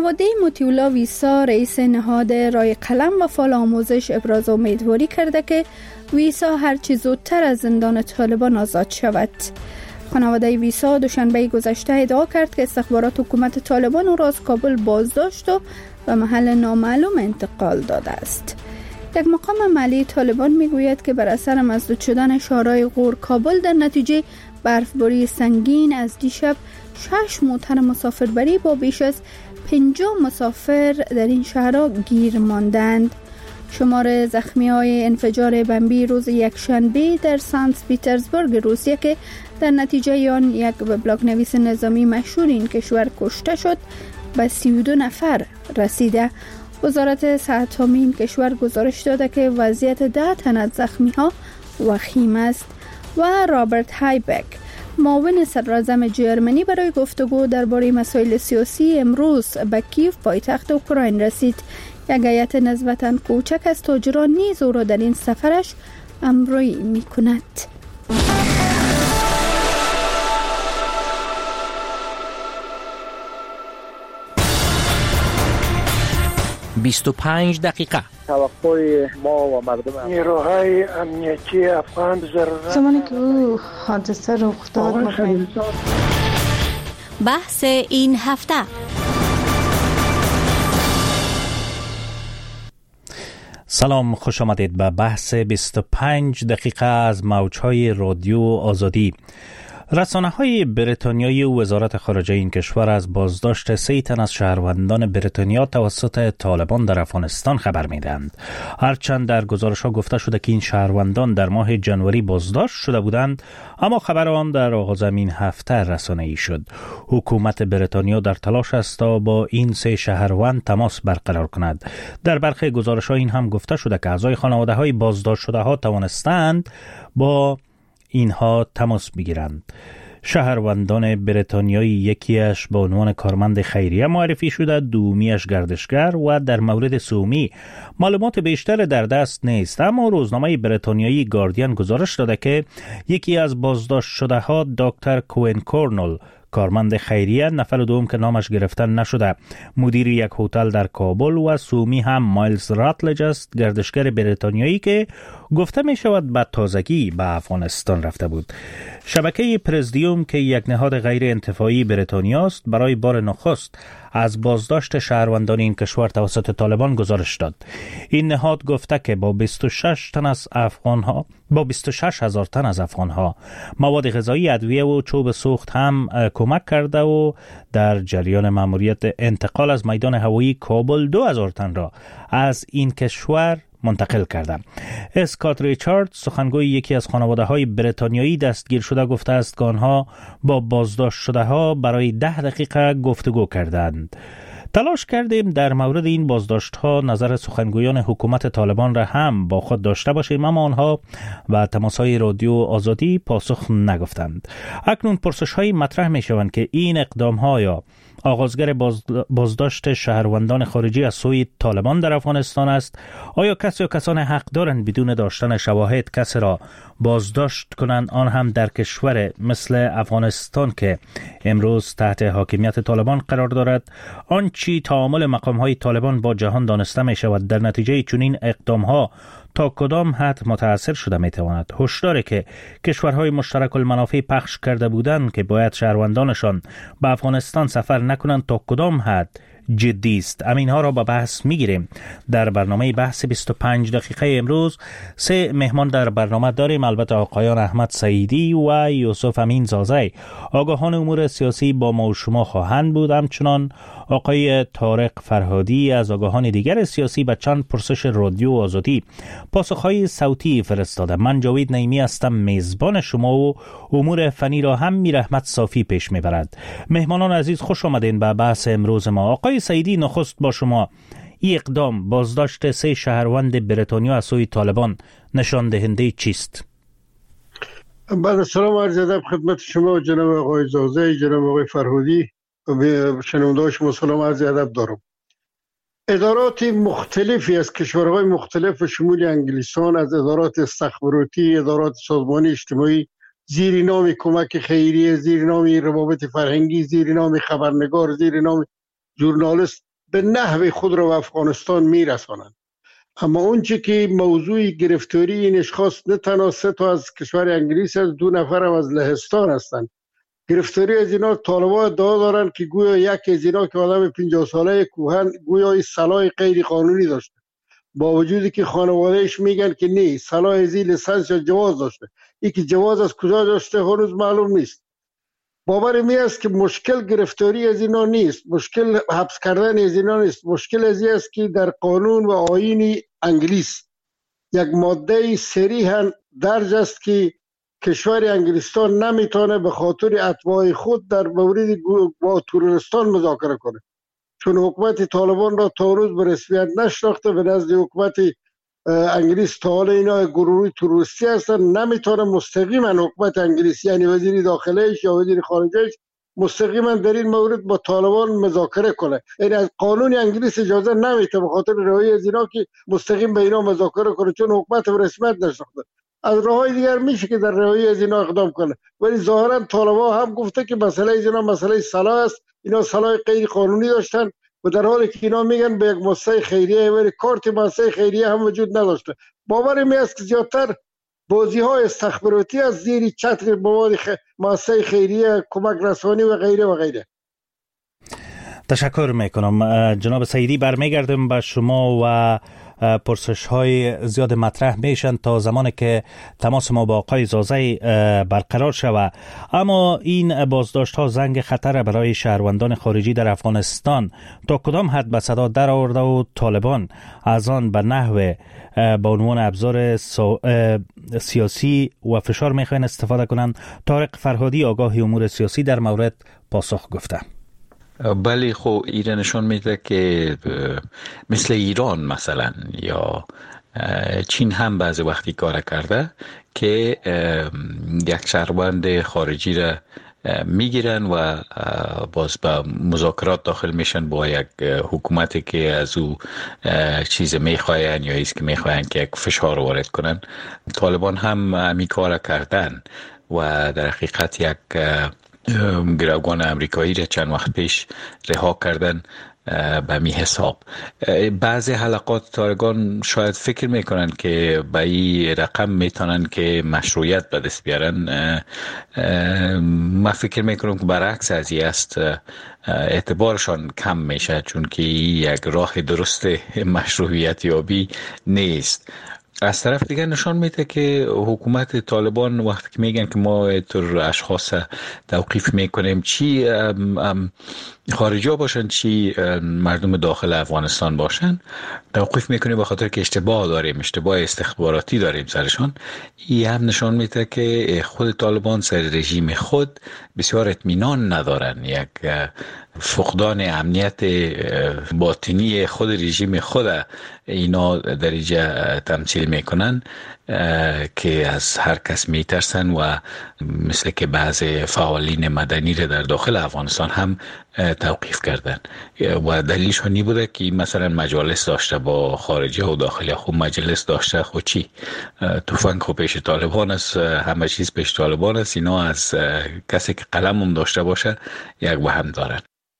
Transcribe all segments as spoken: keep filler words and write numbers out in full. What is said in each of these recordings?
خانواده مطیع ویسا رئیس نهاد رای قلم و فعال آموزش ابراز امیدواری کرده که ویسا هرچی زودتر از زندان طالبان آزاد شود. خانواده ویسا دوشنبه گذشته ادعا کرد که استخبارات حکومت طالبان او را از کابل بازداشت و به محل نامعلوم انتقال داده است. یک مقام محلی طالبان میگوید که بر اثر مسدود شدن شهرهای غور کابل در نتیجه برفباری سنگین از دیشب شش موتر مسافربری با بیش از پنجاه مسافر در این شهرها گیر ماندند. شمار زخمی های انفجار بمبی روز یکشنبه در سنت پیترزبورگ روسیه که در نتیجه آن یک وبلاگ نویس نظامی مشهور این کشور کشته شد به سی و دو نفر رسیده. وزارت صحت این کشور گزارش داده که وضعیت ده تن از زخمی ها وخیم است. و رابرت هایبک معاون صدراعظم جرمنی برای گفتگو درباره مسائل سیاسی امروز به کیف پایتخت اوکراین رسید. یک هیئت نسبتاً کوچک از تاجران نیز او را در این سفرش همراهی می‌کند. بیست و پنج دقیقه توقع ما و مردم نیروهای امنیتی افغان ضرورت زمانی که او حادثه رخ داد بحث این هفته. سلام، خوش آمدید به بحث بیست و پنج دقیقه از موجهای رادیو آزادی. رسانه‌های بریتانیایی و وزارت خارجه این کشور از بازداشت سه تن از شهروندان بریتانیا توسط طالبان در افغانستان خبر می‌دهند. هرچند در گزارش‌ها گفته شده که این شهروندان در ماه ژانویه بازداشت شده بودند، اما خبر آن در آغاز این هفته رسانه‌ای شد. حکومت بریتانیا در تلاش است تا با این سه شهروند تماس برقرار کند. در برخی گزارش‌ها این هم گفته شده که اعضای خانواده‌های بازداشت شده‌ها توانستند با اینها تماس بگیرند. شهروندان بریتانیایی یکیش با عنوان کارمند خیریه معرفی شده، دومیش گردشگر و در مورد سومی معلومات بیشتر در دست نیست. اما روزنامه بریتانیایی گاردین گزارش داده که یکی از بازداشت شده ها دکتر کوین کورنل، کارمند خیریه، نفر دوم که نامش گرفته نشده، مدیر یک هتل در کابل و سومی هم مایلز راتلج است، گردشگر بریتانیایی که گفته می شود به تازگی به افغانستان رفته بود. شبکه پرزیدیوم که یک نهاد غیر انتفاعی بریتانیا است برای بار نخست از بازداشت شهروندان این کشور توسط طالبان گزارش داد. این نهاد گفته که با بیست و شش تن از افغانها با بیست و شش هزار تن از افغانها مواد غذایی، ادویه و چوب سوخت هم کمک کرده و در جریان ماموریت انتقال از میدان هوایی کابل دو هزار تن را از این کشور منتقل کردم. اسکات ریچارد، سخنگوی یکی از خانواده‌های بریتانیایی دستگیر شده، گفته است که آنها با بازداشت شده ها برای ده دقیقه گفتگو کردند. تلاش کردیم در مورد این بازداشت ها نظر سخنگویان حکومت طالبان را هم با خود داشته باشیم، اما آنها و تماس های رادیو آزادی پاسخ نگفتند. اکنون پرسش های مطرح می شوند که این اقدام ها یا آغازگر بازداشت شهروندان خارجی از سوی طالبان در افغانستان است. آیا کسی یا کسان حق دارند بدون داشتن شواهد کسی را بازداشت کنند، آن هم در کشور مثل افغانستان که امروز تحت حاکمیت طالبان قرار دارد؟ آن چی تعامل مقام های طالبان با جهان دانسته می شود، در نتیجه چنین اقدام ها تا کدام حد متاثر شده می تواند؟ هشداری که کشورهای مشترک المنافع پخش کرده بودند که باید شهروندانشان به افغانستان سفر نکنند تا کدام حد جدی است؟ همینها را با بحث میگیریم. در برنامه بحث بیست و پنج دقیقه امروز سه مهمان در برنامه داریم، البته آقایان احمد سعیدی و یوسف امین زازی آگاهان امور سیاسی با ما و شما خواهند بود. همچنان آقای طارق فرهادی از آگاهان دیگر سیاسی به چند پرسش رادیو آزادی پاسخهای صوتی فرستاده. من جاوید نعیمی هستم، میزبان شما و امور فنی را هم میر احمد صافی پیش میبرد. مهمانان عزیز، خوش آمدین به بحث امروز ما. آقای سعیدی، نخست با شما، این اقدام بازداشت سه شهروند بریتانیا از سوی طالبان نشان دهنده چیست؟ بله، سلام عرض ادب خدمت شما و جناب آقای زازی، جناب آقای فرهادی و شنونده شما سلام عرض ادب دارم. ادارات مختلفی از کشورهای مختلف شمول انگلیسان، از ادارات استخباراتی، ادارات سازمانی اجتماعی زیر نام کمک خیریه، زیر نام روابط فرهنگی، زیر نام خبرنگار، زیر نام ژورنالیست به نحو خود را به افغانستان میرسانند. اما اونچه که موضوع گرفتاری این اشخاص نه تنها سه تا از کشور انگلیس است، دو نفر هم از لهستان هستند. گرفتاری از اینا طالبان ادعا دارند که گویا یک از اینا که آدم پنجاه ساله کوهن گویا سلاح غیر قانونی داشته، با وجودی که خانوادهش میگن که نه، سلاح ازی لیسانس یا جواز داشته. این که جواز از کجا داشته هنوز معلوم نیست. باور می است که مشکل گرفتاری از اینا نیست، مشکل حبس کردن از اینا نیست، مشکل از این است که در قانون و آیین انگلیس یک ماده صریحاً درج است که کشور انگلستان نمیتونه به خاطر اتباع خود در مورد با تروریستان مذاکره کنه، چون حکومت طالبان را تا روز به رسمیت نشناخته. به نزد حکومت انگلیس تا حالا اینا گروهی تروریستی هستن، نمیتونه مستقیما حکومت انگلیس یعنی وزیر داخلهش یا وزیر خارجهش مستقیما در این مورد با طالبان مذاکره کنه. یعنی از قانون انگلیس اجازه نمیده به خاطر رهایی از اینا که مستقیم به اینا مذاکره کنه، چون حکومت به رسمیت نشناخته. از راههای دیگر میشه که در رهایی از اینا اقدام کنه، ولی ظاهرا طالبان هم گفته که مسئله از اینا مسئله سلاح است، اینا سلاح غیر قانونی داشتن و در حالی که اینا میگن به یک مؤسسه خیریه، ولی کارت مؤسسه خیریه هم وجود نداشته. باور می است که زیادتر بازی های استخباراتی از زیر چتر مواد خ... مؤسسه خیریه، کمک رسانی و غیره و غیره. تشکر میکنم جناب سعیدی. برمیگردم به شما و پرسش های زیاد مطرح میشن تا زمانی که تماس ما با آقای زازی برقرار شود. اما این بازداشت ها زنگ خطر برای شهروندان خارجی در افغانستان تا کدام حد به صدا در آورده و طالبان از آن به نحو با عنوان ابزار سیاسی و فشار میخواین استفاده کنند؟ طارق فرهادی آگاه امور سیاسی در مورد پاسخ گفته. بله، خب ایران نشان میده که مثل ایران مثلا یا چین هم بعضی وقتی کار کرده که یک شهروند خارجی را میگیرن و باز به مذاکرات داخل میشن با یک حکومتی که از او چیز میخواین یا ایست که میخواین که یک فشار وارد کنن. طالبان هم همین کار کردن و در حقیقت یک گروگان امریکایی را چند وقت پیش رها کردن به می حساب. بعضی حلقات طالبان شاید فکر میکنن که به این رقم میتونن که مشروعیت به دست بیارن. من فکر میکنم که برعکس از این است، اعتبارشان کم میشه، چون که یک راه درست مشروعیت یابی نیست. از طرف دیگر نشان میده که حکومت طالبان وقتی که میگن که ما تر اشخاص توقیف میکنیم، چی خارجی ها باشن چی مردم داخل افغانستان باشن، توقیف میکنیم به خاطر که اشتباه داریم، اشتباه استخباراتی داریم سرشان. این هم نشان میده که خود طالبان سر رژیم خود بسیار اطمینان ندارن، یک فقدان امنیت باطنی خود رژیم خود اینا در اینجا تمثیل میکنن که از هر کس میترسن و مثل که بعض فعالین مدنی را در داخل افغانستان هم توقیف کردن و دلیلش نی بوده که مثلا مجالس داشته با خارجی و داخلی. خب مجلس داشته خود چی؟ تفنگ خب پیش طالبان است، همه چیز پیش طالبان است. اینا از کسی که قلم هم داشته باشه یک وهم دارن.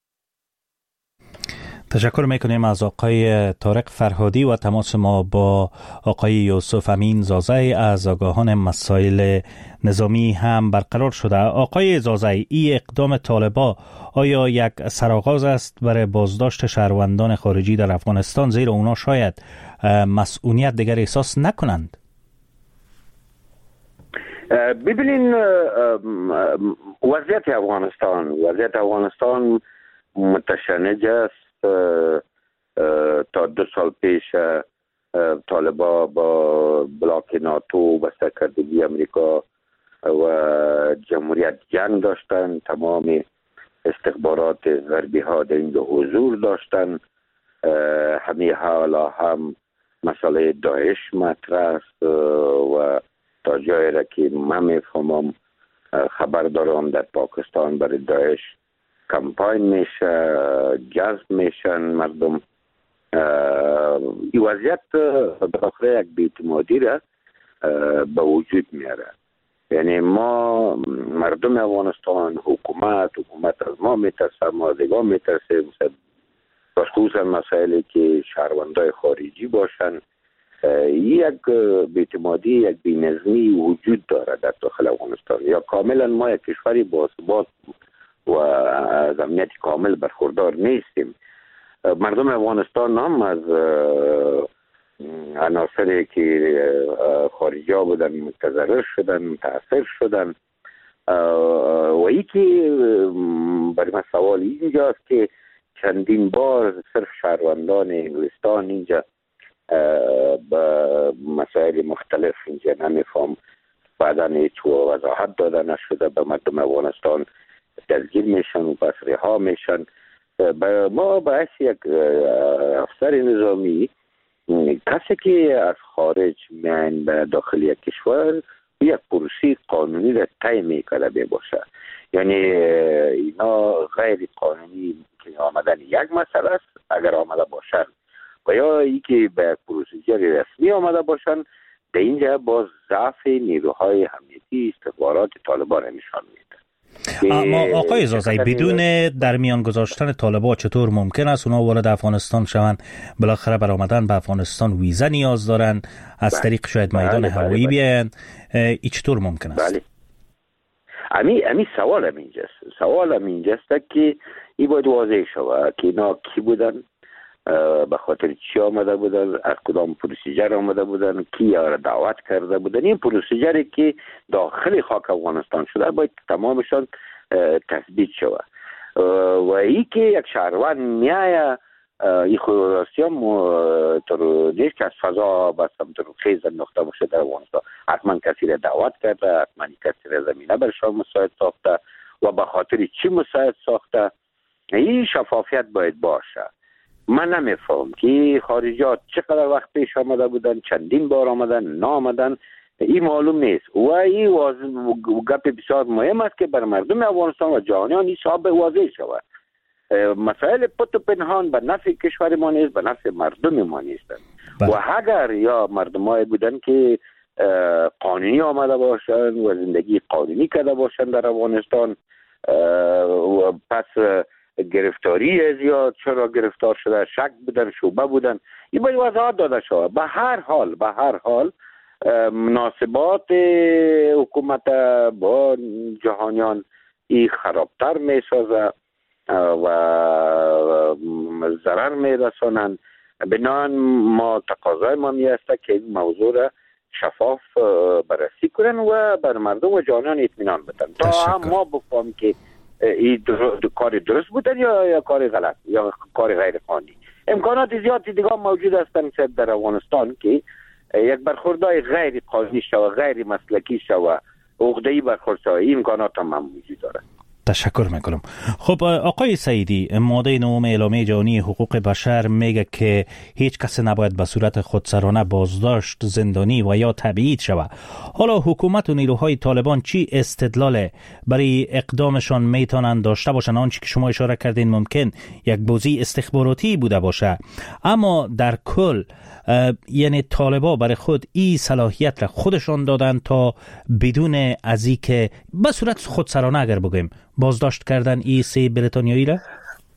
تشکر میکنیم از آقای طارق فرهادی و تماس ما با آقای یوسف امین زازی از آگاهان مسائل نظامی هم برقرار شده. آقای زازی، این اقدام طالبان آیا یک سرآغاز است برای بازداشت شهروندان خارجی در افغانستان، زیرا اونا شاید مسئولیت دیگر احساس نکنند؟ ببینین وضعیت افغانستان وضعیت افغانستان متشنج است. تا دو سال پیش طالبان با بلاک ناتو و سرکردگی امریکا و جمهوریت جنگ داشتن، تمام استخبارات غربی ها در اینجا حضور داشتن. همین حالا هم مسئله داعش مطرح است و تا جایی را که من میفهمم خبر دارم در پاکستان برای داعش کمپاین میشه، جذب میشن مردم. این وضعیت بالاخره یک بی‌اعتمادی را به وجود میاره. یعنی ما مردم افغانستان، حکومت حکومت از ما میترسه، ما از ما میترسه، خصوصا مسائلی که شهروندای خارجی باشن، یک بی‌اعتمادی، یک بی‌نظمی وجود دارد در داخل افغانستان. یا کاملا ما یک کشوری با ثبات و از امنیت کامل برخوردار نیستیم. مردم افغانستان هم از عناصری که خارجی ها بودن متضرر شدن، متاثر شدن. و ای که برای من سوال اینجاست که چندین بار صرف شهروندان انگلستان اینجا به مسائل مختلف اینجا نمیفهم بعدا هیچ وضاحت داده نشده، به مردم افغانستان دلگیر میشن و پس رها میشن. ما باعث یک افسر نظامی، کسی که از خارج میان به داخل یک کشور، یک پروسه قانونی را طی میکنه باشه. یعنی اینا غیر قانونی که آمدن یک مسئله است اگر آمده باشن، و یا ای که به پروسیجر رسمی آمده باشن، در اینجا باز ضعف نیروهای امنیتی استخبارات طالبان نشان میده. اما آقای زازی، بدون در میان گذاشتن طالبان چطور ممکن است اونا وارد افغانستان شوند؟ بالاخره بر آمدن به افغانستان ویزا نیاز دارن، از طریق شاید میدان هوایی بیاین. این چطور ممکن است؟ بله. امی امی سوال هم اینجاست. سوال هم اینجاست که این باید واضح شود که اینا کی بودن، به خاطر چی آمده بودن، از کدام پروسیجر آمده بودن، کی را دعوت کرده بودن. این پروسیجری که داخل خاک افغانستان شده باید تمامشان تثبیت شود. و ای که یک شهروند میایه، این خودراستی هم تر نیست که از فضا بس هم تر خیز انداخته باشه در افغانستان. حتما کسی را دعوت کرده، حتما کسی را زمینه برشان مساعد ساخته و به خاطر چی مساعد ساخته. این شفافیت باید باشه. من نمیفهم که خارجات چقدر وقت پیش آمده بودن، چندین بار آمدن، نه آمدن، این معلوم نیست. و این گپ بسیار مهم است که بر مردم افغانستان و جهانیان این صاحب واضح شود. مسائل پت و پنهان به نفع کشور ما نیست، به نفع مردم ما نیستن. و اگر یا مردمایی بودن که قانونی آمده باشن و زندگی قانونی کرده باشن در افغانستان، و پس گرفتاری از یا چرا گرفتار شده، شک بودن، شبهه بودن، این باید وضاحت داده شود. به هر حال به هر حال مناسبات حکومت با جهانیان این خرابتر می سازه و ضرر می رسانند. بنابراین ما تقاضای ما می است که این موضوع را شفاف بررسی کنن و بر مردم و جهانیان اطمینان بدن تا هم ما بفهمیم که این کار درست بودن یا یا کار غلط یا کار غیر قانونی. امکانات زیادی دیگه موجود هستند در افغانستان که یک برخوردای غیر قانونی شو، غیر مسلکی شو، عقده‌ای برخورد شو، این امکانات هم موجود داره. تشکر میکنم. خب آقای سعیدی، ماده نهم اعلامیه جهانی حقوق بشر میگه که هیچ کس نباید به صورت خودسرانه بازداشت، زندانی و یا تبعید شود. حالا حکومت و نیروهای طالبان چی استدلال برای اقدامشان میتونن داشته باشن؟ آنچه که شما اشاره کردین ممکن یک بازی استخباراتی بوده باشه، اما در کل یعنی طالبا برای خود این صلاحیت را خودشان دادن تا بدون از این که به صورت خودسرانه اگر بگیم بازداشت کردن این سه بریتانیایی را؟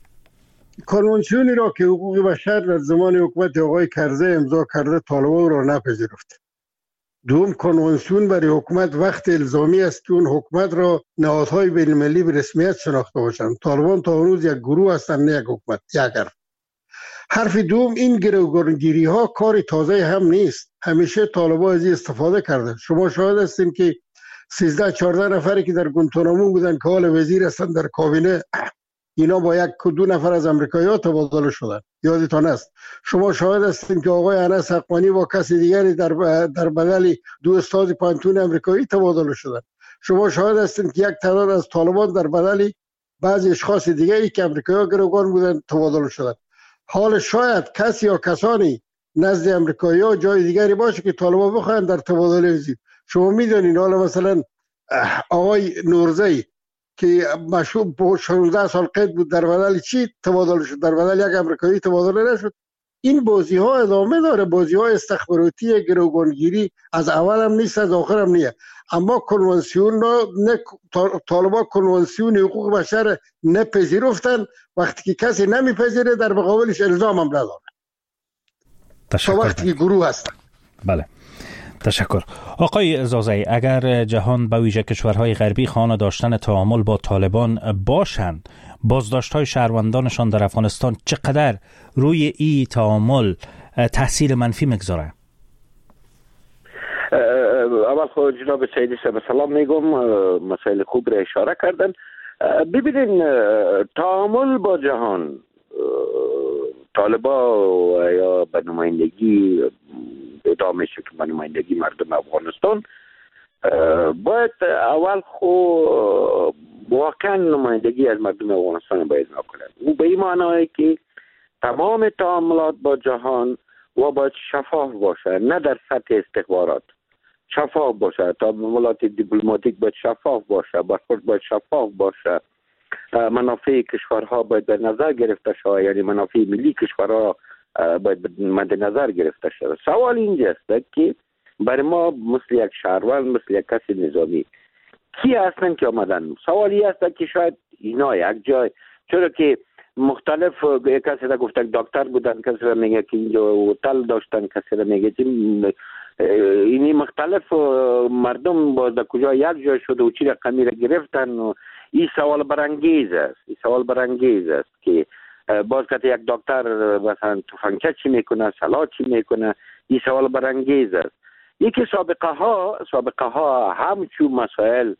کنوانسیونی را که حقوق بشر در زمان حکومت آقای کرزی امضا کرده طالبا را نپذیرفت. دوم، کنوانسیون برای حکومت وقت الزامی است که اون حکومت را نهادهای بین‌المللی به رسمیت شناخته باشند. طالبان تا هنوز یک گروه هستند نه یک حکومت. یک حرف. حرف دوم، این گروگانگیری ها کار تازه هم نیست. همیشه طالبان از این استفاده کرده. شما شاهد هستین که سیزده چهارده نفری که در گوانتانامو بودن که حال وزیر هستند در کابینه، اینا با یک دو نفر از امریکایی‌ها تبادله شدن. یادتان است. شما شاهد هستین که آقای انس حقانی با کسی دیگری در در بغل دو استاد پانتون امریکایی تبادله شدن. شما شاهد هستین که یک تعداد از طالبان در بغل بعضی اشخاص دیگری که امریکایی‌ها گروگان بودن تبادله شدن. حال شاید کسی یا کسانی نزد امریکایی‌ها جای دیگری باشه که طالبان بخواهند در تبادله وزیر. شما میدونین حالا مثلا آقای نورزی که مشهور با شانزده سال قید بود در بدل چی تبادله شد؟ در بدل یک امریکایی تبادله نشد. این بازی ها ادامه داره، بازی های استخباراتی گروگانگیری از اول هم نیست از آخر هم نیست. اما کنوانسیون نه طالبان کنوانسیون حقوق بشر نپذیرفتن، وقتی که کسی نمیپذیره در مقابلش الزام هم نداره. تشکر. تا وقتی که گروه هستن. بله تشکر. آقای زازئی، اگر جهان به ویژه کشورهای غربی خواهان داشتن تعامل با طالبان باشند، بازداشت‌های شهروندانشان در افغانستان چقدر روی این تعامل تاثیر منفی میگذاره؟ اول خود جناب سیدی صاحب سلام میگم، مسائل خوب را اشاره کردن. ببینین تعامل با جهان، طالبا یا به نمایندگی ادامه شد که به نمایندگی مردم افغانستان باید اول خو واقعا نمایندگی از مردم افغانستان باید نکنند. او به این معنی که تمام تعاملات با جهان و باید شفاف باشه، نه در سطح استخبارات، شفاف باشه. تعاملات دیپلماتیک باید شفاف باشه، برخورد باید شفاف باشه. منافع کشورها باید در نظر گرفته شود، یعنی منافع ملی کشورها باید مد نظر گرفته شود. سوال اینجاست که برای ما مثل یک شهروند، مثل یک کسی نظامی کی هستن که آمدن؟ سوالی هست که شاید اینا یک جای، چرا که مختلف کسی را گفتن دکتر بودن، کسی را میگه که اینجا هتل داشتن، کسی را میگه اینی مختلف مردم باز در کجا یک جای شده و چی رقمی را گرفتن. و این سوال برانگیز است، این سوال برانگیز است که باز که یک دکتر مثلا تفنگچه چی میکنه، سلاح چی میکنه، این سوال برانگیز است. یکی سابقه ها سابقه ها همچون مسائل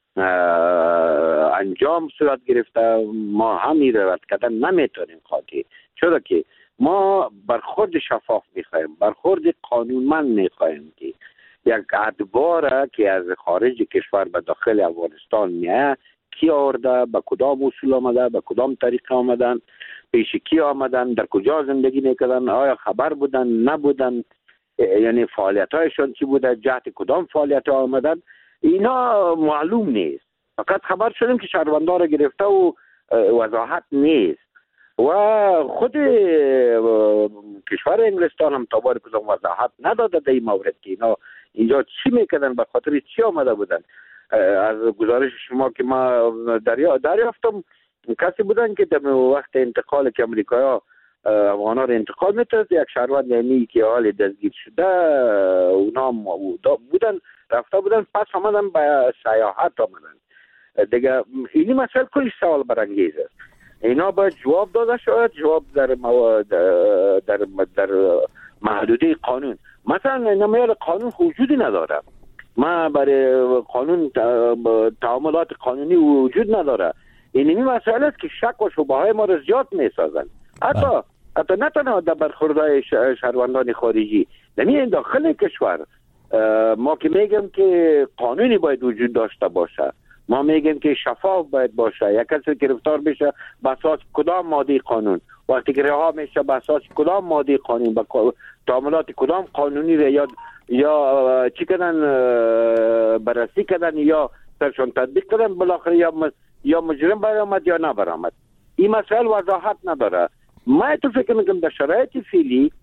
انجام صورت گرفته، ما همین رو رد کردن نمیتونیم خاطی، چرا که ما برخورد شفاف میخوایم، برخورد قانونمند میخوایم که یک ادوار که از خارج کشور به داخل افغانستان میاد کی آورده، به کدام اصول آمده، به کدام طریق آمدن، پیش کی آمدن، در کجا زندگی میکردن، آیا خبر بودن نبودن، یعنی فعالیت هایشان چی بوده، جهت کدام فعالیت ها آمدن، اینا معلوم نیست. فقط خبر شدیم که شهروندان را گرفته و وضاحت نیست. و خود کشور انگلستان هم تا بار کدام وضاحت نداده در این مورد که اینا اینجا چی میکردن، به خاطر چی آمده بودن. از گزارش شما که ما دریا دریافتم کسی بودن که در وقت انتقال که امریکایا افغانا رو انتقال میترد، یک شهروند یعنی که حال دستگیر شده اونا بودن، رفته بودن، پس آمدن به سیاحت آمدن دیگه. اینی مسئله کلی سوال برانگیز است. اینا باید جواب داده شود، جواب در مو... در در محدوده قانون. مثلا اینا قانون وجودی نداره، ما برای قانون تعاملات قانونی وجود نداره. اینی مسئله است که شک و شبهه های ما رو زیاد میسازن. حتی حتی نه تنها در برخوردهای شهروندان خارجی، یعنی داخل کشور ما که میگم که قانونی باید وجود داشته باشه، ما میگیم که شفاف باید باشه. یک کسی گرفتار بشه به اساس کدام ماده قانون، وقتی که رها میشه به اساس کدام ماده قانون، با تعاملات کدام قانونی را یا یا چی کردن، بررسی کردن یا سرشان تطبیق کردن، بالاخره یا یا مجرم برآمد یا نه برآمد. این مسائل وضاحت نداره. ما تو فکر میکنم در شرایط فعلی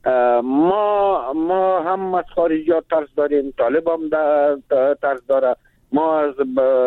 ما ما هم از خارجیات ترس داریم، طالب هم ترس داره، ما از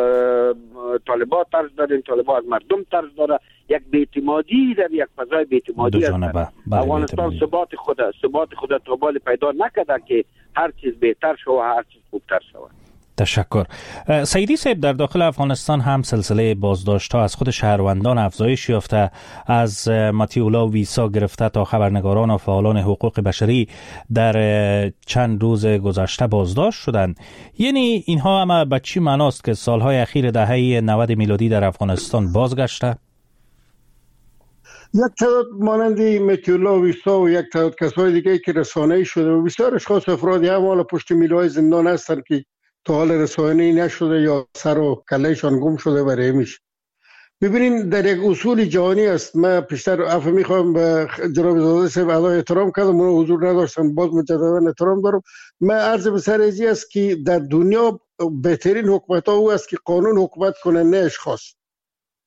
طالبات ترس داریم، طالبات از مردم ترس داره. یک بی‌اعتمادی در یک فضای بی‌اعتمادی است. افغانستان ثبات خود ثبات خود توبال پیدا نکرده که هر چیز بهتر شود و هر چیز خوبتر شود. تشکر. سیدی صاحب، در داخل افغانستان هم سلسله بازداشت‌ها از خود شهروندان افزایش یافته، از مطیع ویسا گرفته تا خبرنگاران و فعالان حقوق بشری در چند روز گذشته بازداشت شدند. یعنی اینها هم به چی معناست که سالهای اخیر دهه نود میلادی در افغانستان بازگشته؟ یک تعداد مانندی مطیع ویسا و یک تعداد کسای دیگه که رسانه‌ای شده و بسیار اشخاص افرادی هم حالا پشت میله‌های زندان هستند که تا حال رسانه‌ای نشده یا سر و کلهشان گم شده و رحمیش. ببینین در یک اصول جهانی است. من پیشتر عفو میخوام به جناب زاده صاحب اعلای احترام کردم، اون حضور نداشتم، باز مجددا احترام دارم. من عرض به سر ازی است که در دنیا بهترین حکومت ها او است که قانون حکومت کنه نه اشخاص.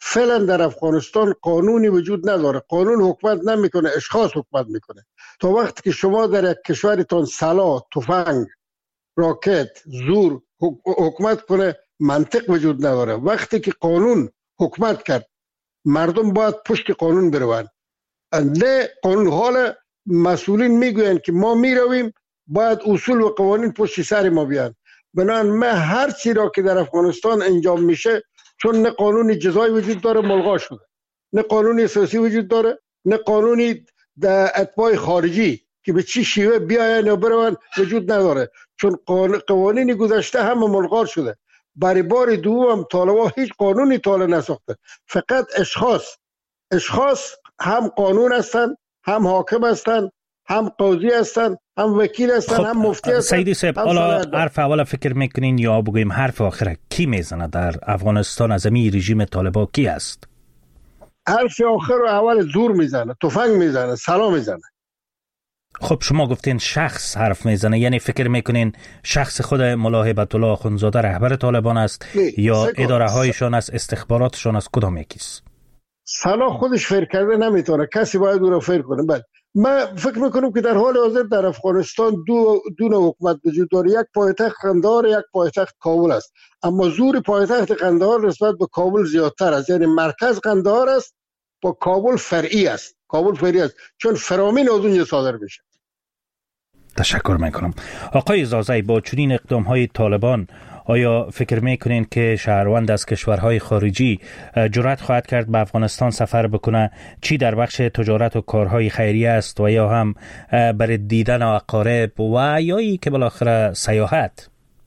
فعلا در افغانستان قانونی وجود نداره. قانون حکومت نمیکنه، اشخاص حکومت میکنه. تا وقتی که شما در یک کشورتان سلاح، تفنگ، راکت، زور حکومت کنه، منطق وجود نداره. وقتی که قانون حکومت کرد، مردم باید پشت قانون بروند. نه قانون. حالا مسئولین میگوین که ما میرویم، باید اصول و قوانین پشت سر ما بیان. بنابراین من هر چی را که در افغانستان انجام میشه، چون نه قانون جزایی وجود داره ملغا شده، نه قانون سیاسی وجود داره، نه قانونی در اتباع خارجی که به چی شیوه بیاین یا بروند وجود نداره، چون قوانین گذشته هم ملغا شده. برای بار دوم طالبان هیچ قانونی طالب نساخته، فقط اشخاص اشخاص هم قانون هستند، هم حاکم هستند، هم قاضی هستند، هم وکیل هستند، خب هم مفتی هستند. سیدی صاحب، حالا حرف اول فکر میکنین یا بگویم حرف آخر کی میزنه در افغانستان از این رژیم طالبان کی است؟ حرف آخر رو اول زور میزنه، تفنگ میزنه، سلاح میزنه. خب شما گفتین شخص حرف میزنه، یعنی فکر میکنین شخص خود ملا هیبت الله آخوندزاده رهبر طالبان است یا اداره هایشان است، استخباراتشان است، کدام یکیست؟ سلاح خودش فکر کرده نمیتونه، کسی باید او را فکر کنه. بعد من فکر میکنم که در حال حاضر در افغانستان دو دو نوع حکومت وجود داره. یک پایتخت قندهار، یک پایتخت کابل است. اما زور پایتخت قندهار نسبت به کابل زیادتر است. یعنی مرکز قندهار است، با کابل فرعی است. کابل فرعی است چون فرامین از اونجا صادر میشه. تشکر میکنم. آقای زازی، با چنین اقدام های طالبان آیا فکر میکنین که شهروند از کشورهای خارجی جرأت خواهد کرد به افغانستان سفر بکنه، چی در بخش تجارت و کارهای خیریه است و یا هم برای دیدن اقارب و یا ای که بالاخره سیاحت؟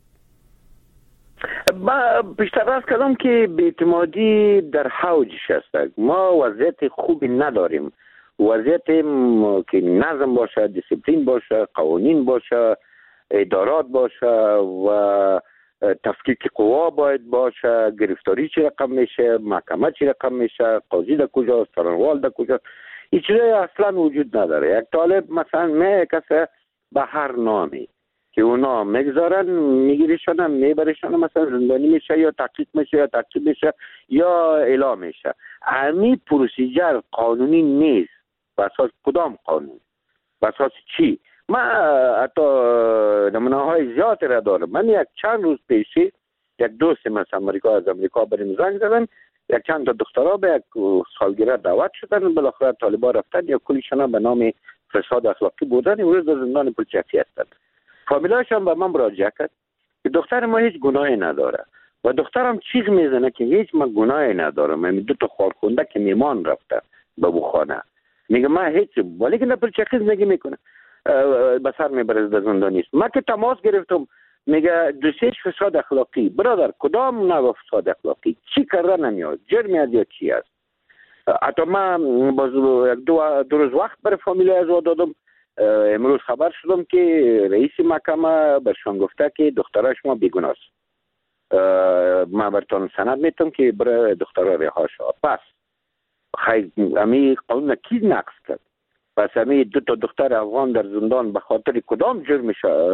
ما بیشتر از کلام که بی‌اعتمادی در حوجش است. ما وضعیت خوبی نداریم. وضعیت که نظم باشه، دیسیپلین باشه، قوانین باشه، ادارات باشه و تفکیک قوا باید باشه. گرفتاری چی رقم میشه، محکمه چی رقم میشه، قاضی در کجاست، څارنوال در کجاست، این چیزا اصلا وجود نداره. یک طالب مثلا نه کسی به هر نامی که اونا میگذارن میگیریشن میبریشن، مثلا زندانی میشه یا تحقیق میشه یا تعقیب میشه یا اعلام میشه. همین پروسیجر قانونی نیست. به اساس کدام قانون؟ به اساس چی؟ من حتی نمونه های زیادی را دارم. من یک چند روز پیشی یک دوست مثلا امریکا از امریکا بریم زنگ زدن، یک چند تا دخترها به یک سالگرد دعوت شدن، بالاخره طالبان رفتن یا کلیشان به نام فساد اخلاقی بودن، امروز در زندان پلچکی هستند. فامیلاشان به من مراجعه کرد که دختر ما هیچ گناهی نداره و دخترم چیز میزنه که هیچ من گناهی ندارم. من دو تا خالخونده که میمان رفته به بو خانه، میگه من هیچ، ولی که پلچکی زندگی میکنه، به سر میبره در زندانی است. من که تماس گرفتم، میگه دوسیش فساد اخلاقی. برادر کدام نوع فساد اخلاقی؟ چی کرده نمیاد؟ جرمی از یا چی است؟ حتی من باز دو, دو روز وقت برای فامیلی از دادم. امروز خبر شدم که رئیس محکمه برشان گفته که دخترها شما بیگناه است. من براتون سند میتونم که برای دخترها رها شد. پس خیلی امی قانون کی نقض کرد؟ پس همی دو تا دختر افغان در زندان به خاطر کدام جرم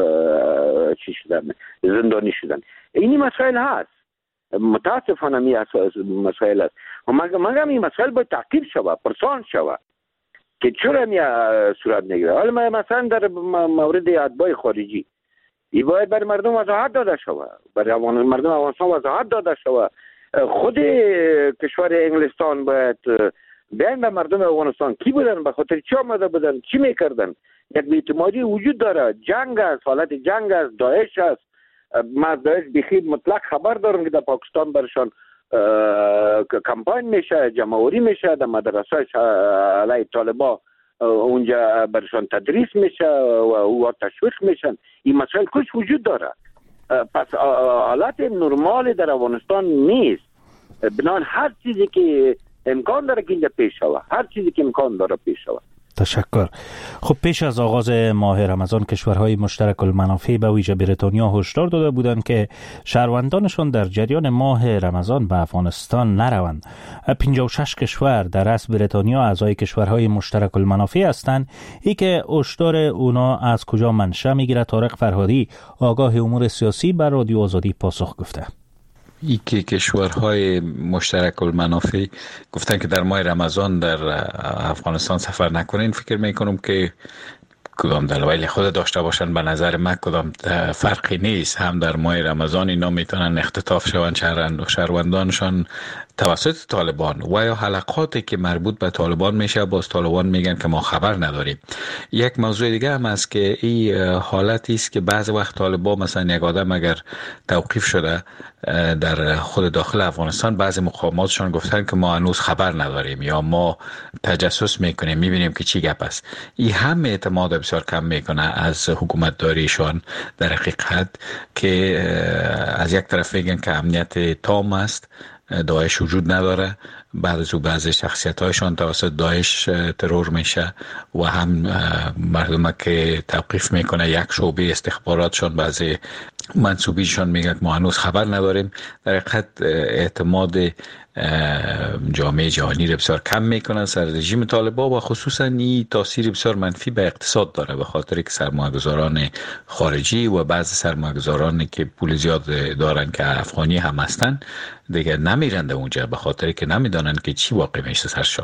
چی شدن زندانی شدن؟ اینی مسائل هست. متاسفانه می مسائل هست. و مگم این مسائل باید تعقیب شود، پرسان شود که چرا می صورت نگیره. حالا مثلا در مورد اتباع خارجی این باید برای مردم وضاحت داده شود، برای مردم افغانستان وضاحت داده شود. خود کشور انگلستان باید بیان به مردم افغانستان کی بودن، به خاطر چی آمده بودن، چی میکردن. یک بی‌اعتمادی وجود داره، جنگ است، حالت جنگ است، داعش است. ما از داعش بخیر مطلق خبر دارم که در پاکستان برشان کمپاین میشه، جمعوری میشه، در مدرسه علیه طالبان اونجا برشان تدریس میشه و او تشویق میشن. این مسائل کش وجود داره. پس حالت نرمال در افغانستان نیست. بنان هر چیزی که امکان داره که اینجا پیش شود، هر چیزی که امکان داره پیش شود. تشکر. خب پیش از آغاز ماه رمضان کشورهای مشترک المنافع به ویژه بریتانیا هشدار داده بودند که شهروندانشان در جریان ماه رمضان به افغانستان نروند. پنجاه و شش کشور در اصل بریتانیا اعضای کشورهای مشترک المنافع هستند. ای که هشدار اونا از کجا منشأ میگیره؟ طارق فرهادی، آگاه امور سیاسی، بر رادیو آزادی پاسخ گفته. ای که کشورهای مشترک المنافع گفتن که در ماه رمضان در افغانستان سفر نکنین، فکر میکنم که کدام دلایل خود داشته باشن، به نظر من کدام فرقی نیست. هم در ماه رمضان اینا میتونن اختطاف شوند شهروندانشان توسط طالبان و یا حلقاتی که مربوط به طالبان میشه باز طالبان میگن که ما خبر نداریم. یک موضوع دیگه هم است که این حالتی است که بعض وقت طالبان مثلا یک آدم اگر توقیف شده در خود داخل افغانستان، بعضی مقاماتشان گفتن که ما هنوز خبر نداریم یا ما تجسس میکنیم میبینیم که چی گپ است. این هم اعتماد بسیار کم میکنه از حکومت داریشان در حقیقت، که از یک طرف میگن که امنیت تام است، داعش وجود نداره، بعد از او بعضی شخصیت هایشان توسط داعش ترور میشه و هم مردم که توقیف میکنه یک شعبه استخباراتشان بعضی منصوبیشان میگن ما هنوز خبر نداریم. در حقیقت اعتماد جامعه جهانی رو بسیار کم میکنن سر رژیم طالبان و خصوصا این تاثیر بسیار منفی به اقتصاد داره، به خاطر که سرمایه‌گذاران خارجی و بعض سرمایه‌گذارانی که پول زیاد دارن که افغانی هم هستن دیگه نمیرند اونجا، به خاطر که نمیدونن که چی واقع میشه سرشان.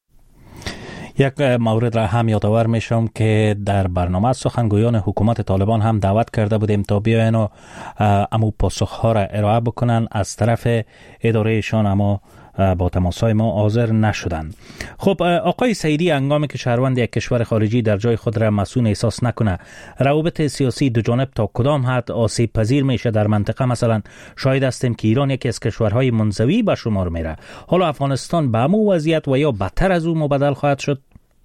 یک مورد را هم یادآور میشم که در برنامه سخنگویان حکومت طالبان هم دعوت کرده بودیم تا بیاین و امو پاسخها را ارائه بکنن از طرف ادارهشان، اما با تماسهای ما حاضر نشدند. خب آقای سعیدی، هنگامی که شهروند یک کشور خارجی در جای خود را مسئول احساس نکنه، روابط سیاسی دو جانب تا کدام حد آسیب پذیر میشه در منطقه؟ مثلا شاید هستیم که ایران یکی از کشورهای منزوی به شمار میره، حالا افغانستان به همون وضعیت و یا بدتر از اون مبدل خواهد شد؟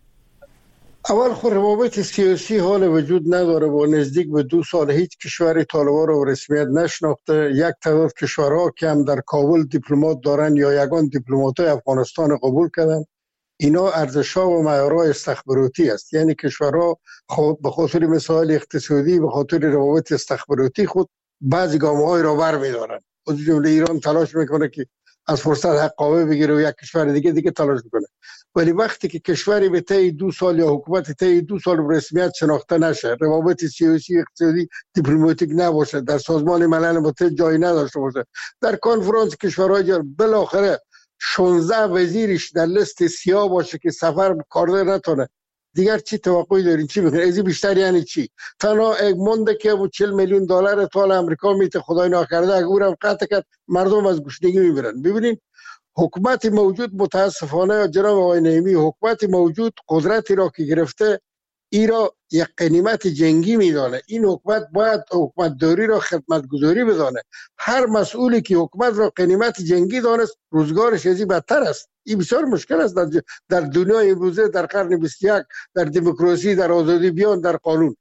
اول خود روابط سیاسی حال وجود نداره و نزدیک به دو سال هیچ کشور طالبان رو رسمیت نشناخته. یک تعداد کشورها که هم در کابل دیپلمات دارن یا یگان دیپلمات‌های افغانستان قبول کردن، اینا ارزش‌ها و معیارهای استخباراتی است. یعنی کشورها خود به خاطر مسائل اقتصادی، به خاطر روابط استخباراتی خود بعضی گام‌های را برمی‌دارن. از جمله ایران تلاش میکنه که از فرصت حقابه بگیره و یک کشور دیگه دیگه تلاش میکنه، ولی وقتی که کشوری به طی دو سال یا حکومت طی دو سال رسمیت شناخته نشه، روابط سیاسی اقتصادی دیپلماتیک نباشه، در سازمان ملل متحد جایی نداشته باشه، در کنفرانس کشورهای جهان بالاخره شانزده وزیرش در لیست سیاه باشه که سفر کار نتونه، دیگر چی توقعی دارین؟ چی میخواین؟ ازی بیشتر یعنی چی؟ تنها یک مونده که و چهل میلیون دلار طال امریکا میته خدای ناکرده اگه اونم قطع کرد مردم از گشنگی میمیرن. ببینین حکومت موجود متاسفانه جناب آقای نعیمی، حکومت موجود قدرتی را که گرفته ای را یک قنیمت جنگی میدانه. این حکومت باید حکومت داری را خدمتگزاری بدانه. هر مسئولی که حکومت را قنیمت جنگی دانست روزگارش ازی بدتر است. این بسیار مشکل است در, در دنیای امروزه، در قرن بیست و یک، در دموکراسی، در آزادی بیان، در قانون.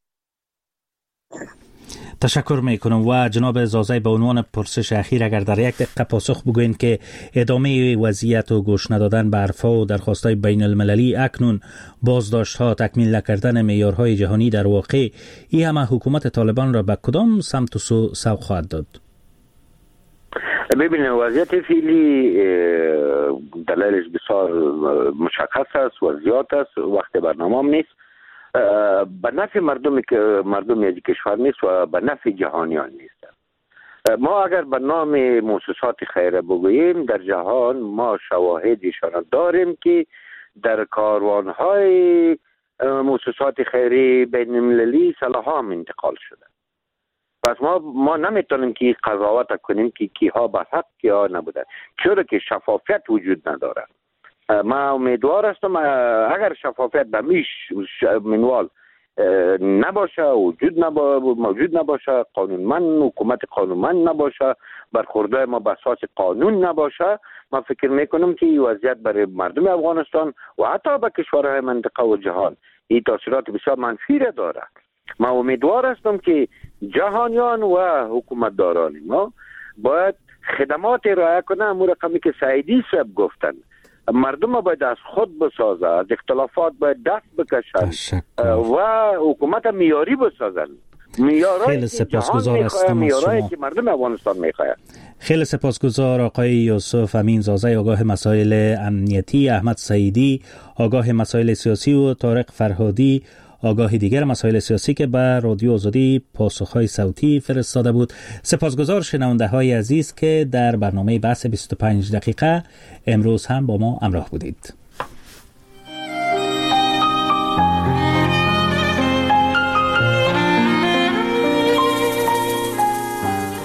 تشکر میکنم. و جناب زازای به عنوان پرسش اخیر اگر در یک دقیقه پاسخ بگوین که ادامه وضعیت و گوش ندادن به حرفها و درخواست‌های بین المللی اکنون بازداشت‌ها تکمیل نکردن معیارهای جهانی در واقع این همه حکومت طالبان را به کدام سمت و سو سوق خواهد داد؟ ببینید وضعیت فعلی دلایلش بسیار مشخص است و زیاد است، وقت برنامه نیست، به نفع مردم که مردم یک کشور نیست و به نفع جهانیان نیست. ما اگر به نام مؤسسات خیریه بگوییم در جهان ما شواهدیشان داریم که در کاروانهای مؤسسات خیریه بین المللی سلاح هم انتقال شده. پس ما ما نمیتونیم که قضاوت کنیم که کیها به حق کیها نبودن، چرا که شفافیت وجود نداره. ما امیدوار هستم اگر شفافیت به میش منوال نباشه، وجود نبا موجود نباشه، قانونمند حکومت قانونمند نباشه، برخوردهای ما به اساس قانون نباشه، ما فکر میکنم که این وضعیت برای مردم افغانستان و حتی به کشورهای منطقه و جهان این تاثیرات بسیار منفی را داره. ما امیدوار هستم که جهانیان و حکومتداران ما باید خدمات رعایت کنند، امور رقمی که سعیدی صاحب گفتن، مردم باید از خود بسازه، از اختلافات باید دست بکشن و حکومت میاری بسازن، میارایی که جهان میخواه، میارایی که مردم افغانستان میخواه. خیلی سپاسگزار آقای یوسف امین زازای، آگاه مسائل امنیتی، احمد سعیدی آگاه مسائل سیاسی و طارق فرهادی آگاهی دیگر مسائل سیاسی که به رادیو آزادی پاسخهای صوتی فرستاده بود. سپاسگزار شنونده های عزیز که در برنامه بحث بیست و پنج دقیقه امروز هم با ما همراه بودید.